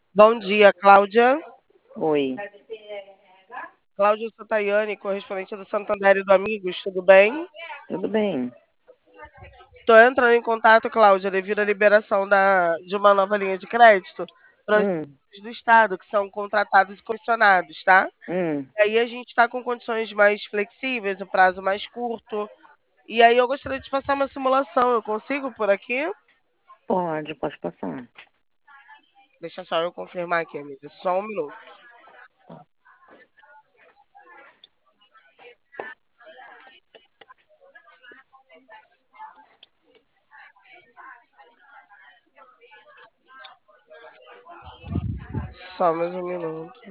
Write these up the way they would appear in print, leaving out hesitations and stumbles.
Bom dia, Cláudia. Oi, Cláudia Santayane, correspondente do Santander e do Amigos, tudo bem? tudo bem? Estou entrando em contato, Cláudia, devido à liberação de uma nova linha de crédito para os Hum, do Estado, que são contratados e comissionados, tá? hum, E aí a gente está com condições mais flexíveis, o prazo mais curto. E aí eu gostaria de passar uma simulação. Eu consigo por aqui? pode passar. Deixa só eu confirmar aqui, amiga. Só um minuto. Só mais um minuto.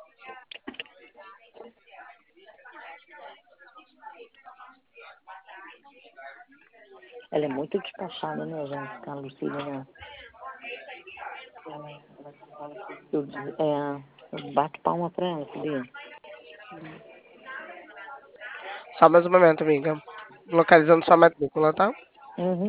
Ela é muito despachada, né, gente? A Lucília, né? Eu bato palma pra ela, sabia? Só mais um momento, amiga. Localizando sua matrícula, tá? Uhum.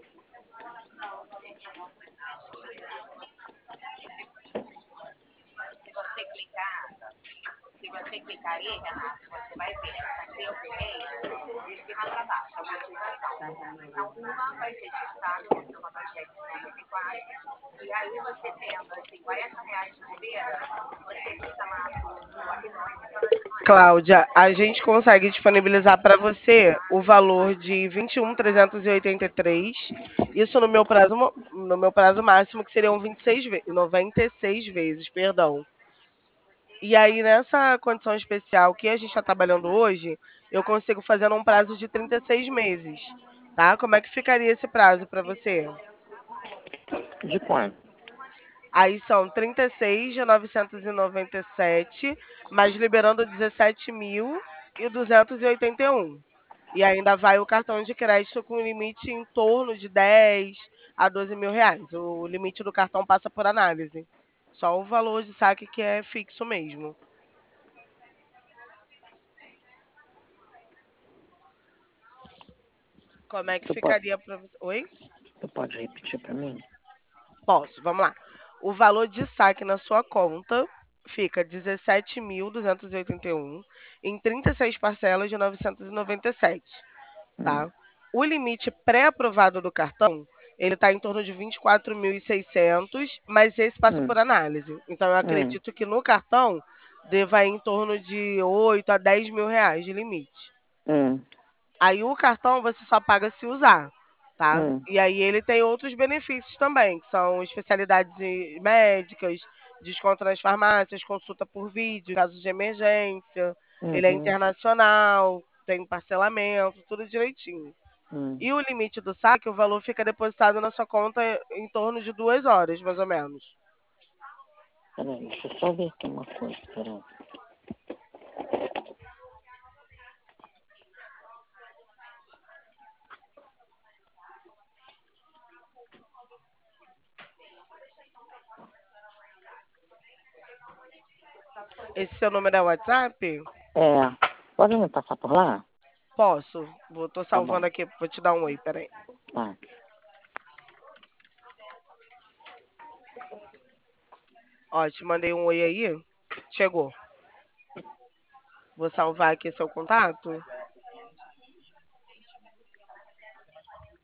Cláudia, a gente consegue disponibilizar para você o valor de 21.383. Isso no meu prazo máximo, que seriam 96 vezes, perdão. E aí, nessa condição especial que a gente está trabalhando hoje, eu consigo fazer num prazo de 36 meses. Tá? Como é que ficaria esse prazo para você? De quanto? Aí são 36.997, mas liberando 17.281. E ainda vai o cartão de crédito com limite em torno de 10 a 12 mil reais. O limite do cartão passa por análise. Só o valor de saque que é fixo mesmo. Como é que Tu pode, ficaria para você? Oi? tu pode repetir pra mim? Posso, vamos lá. O valor de saque na sua conta fica 17.281 em 36 parcelas de 997, Hum, tá? O limite pré-aprovado do cartão, ele está em torno de 24.600, mas esse passa hum, por análise. Então eu hum, acredito que no cartão deva ir em torno de 8 a 10 mil reais de limite. hum, Aí o cartão você só paga se usar, tá? hum, E aí ele tem outros benefícios também, que são especialidades médicas, desconto nas farmácias, consulta por vídeo, casos de emergência. Ele é uhum, internacional, tem parcelamento, tudo direitinho. hum. E o limite do saque, o valor fica depositado na sua conta em torno de 2 horas, mais ou menos. Peraí, deixa eu só ver aqui uma coisa, peraí. Esse seu número é WhatsApp? É, pode me passar por lá? Posso. Tô Tá bom, salvando aqui, vou te dar um oi, peraí. tá. Ó, te mandei um oi aí. Chegou. Vou salvar aqui seu contato.